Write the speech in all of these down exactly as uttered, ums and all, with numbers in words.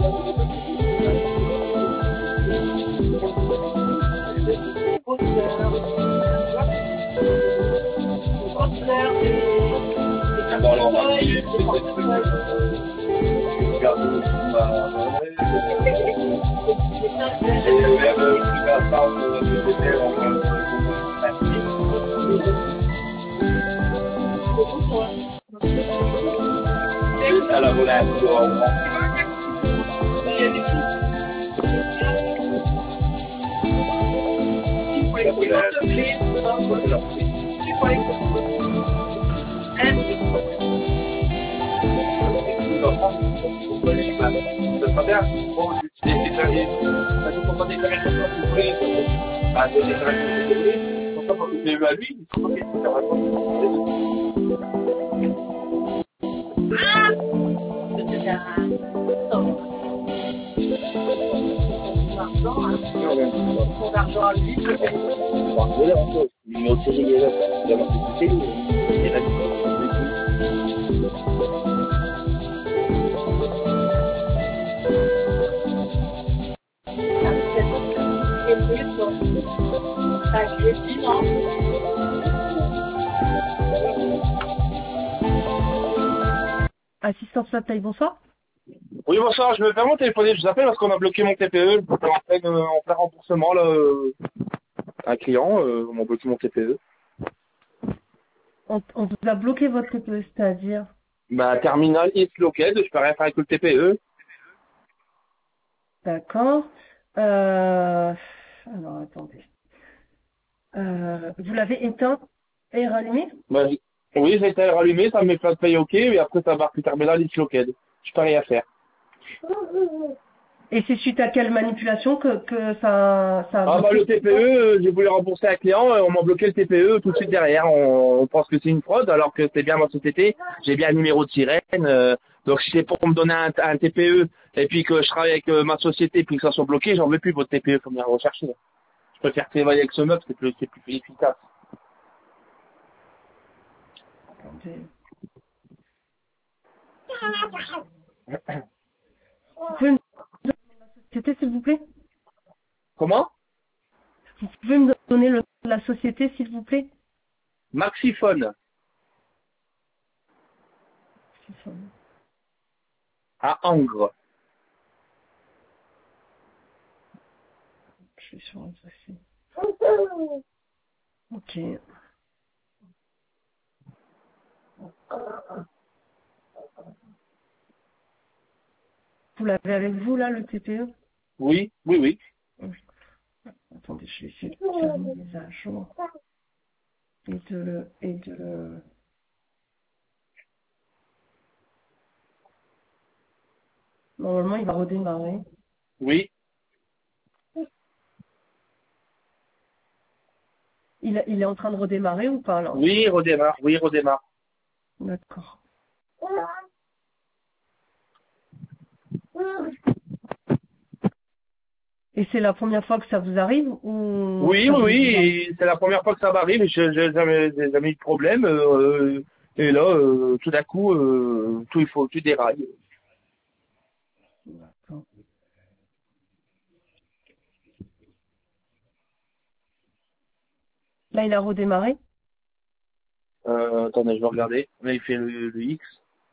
Assistance la taille, bonsoir. Oui, bonsoir, je me permets de téléphoner, je vous appelle parce qu'on a bloqué mon T P E, j'étais en plein, euh, en plein remboursement, là, euh, un client, euh, on m'a bloqué mon T P E. On, on vous a bloqué votre T P E, c'est-à-dire? Ma terminal is locked, je peux rien faire avec le T P E. D'accord. Euh... Alors, attendez. Euh, vous l'avez éteint et rallumé? Bah, j- oui, j'ai été rallumé, ça me met plein de paye OK, et après ça marque le terminal is locked. Je peux rien faire. Et c'est suite à quelle manipulation que, que ça, ça a Ah bah bloqué? le T P E, euh, j'ai voulu rembourser un client, euh, on m'a bloqué le T P E tout de suite derrière. On, on pense que c'est une fraude alors que c'est bien ma société. J'ai bien un numéro de sirène. euh, donc si c'est pour me donner un, un T P E et puis que je travaille avec euh, ma société et puis que ça soit bloqué, j'en veux plus votre T P E, faut bien le rechercher. Je préfère travailler avec ce meuble, c'est plus, c'est plus efficace. Attendez. Vous pouvez me donner la société, s'il vous plaît? Comment? Vous pouvez me donner le, la société, s'il vous plaît? Maxiphone à Angres. Je suis sur un dossier. Ok. Vous l'avez avec vous, là, le T P E? Oui, oui, oui. Attendez, je vais essayer de faire une mise à jour. Et de le... Et de le... Normalement, il va redémarrer. Oui, Il, il est en train de redémarrer ou pas, là? oui, redémarre, oui, redémarre. D'accord. Et c'est la première fois que ça vous arrive ou Oui, ça oui, devait oui, vous arriver? et c'est la première fois que ça m'arrive et je j'ai jamais, j'ai jamais eu de problème. euh, et là, euh, tout d'un coup, euh, tout il faut, tout déraille. D'accord. Là, il a redémarré? Euh, attendez, je vais regarder. Là, il fait le, le X.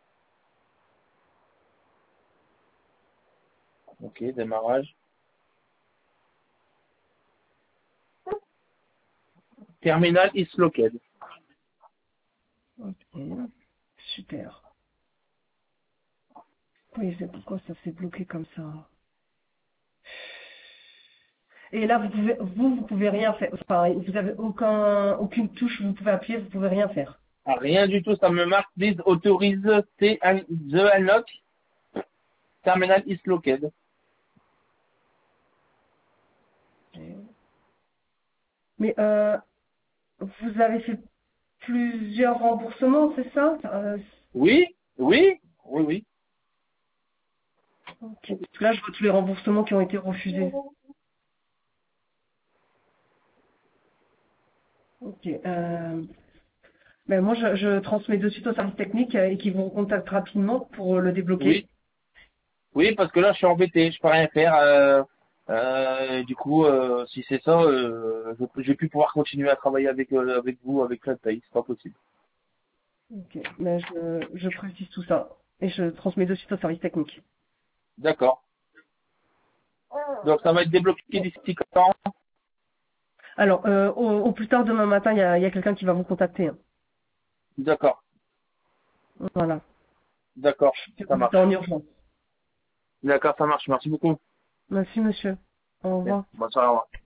Ok, démarrage. Terminal is locked. Ok. Super. Oui, c'est pourquoi ça s'est bloqué comme ça. Et là, vous pouvez, vous, vous pouvez rien faire. Enfin, vous avez aucun, aucune touche, vous pouvez appuyer, vous pouvez rien faire. Ah, rien du tout, ça me marque. Please authorize the the unlock. Terminal is locked. Mais euh, vous avez fait plusieurs remboursements, c'est ça? Euh, Oui, oui, oui, oui. ok. Parce que là, je vois tous les remboursements qui ont été refusés. Ok. Euh, ben moi, je, je transmets de suite au service technique euh, et qui vous contactent rapidement pour le débloquer. Oui. Oui, parce que là, je suis embêté, je peux rien faire. Euh, euh, du coup, euh, si c'est ça, euh, je, je vais plus pouvoir continuer à travailler avec euh, avec vous, avec CloudPay, c'est pas possible. Ok, mais je, je précise tout ça et je transmets de suite au service technique. D'accord. Donc ça va être débloqué Bon. d'ici quand? Alors, euh, au, au plus tard demain matin, il y a, il y a quelqu'un qui va vous contacter, hein. D'accord, Voilà. d'accord, C'est ça en marche. urgence. D'accord, ça marche. Merci beaucoup. Merci, monsieur. Au Bien. revoir. Bonne soirée, au revoir.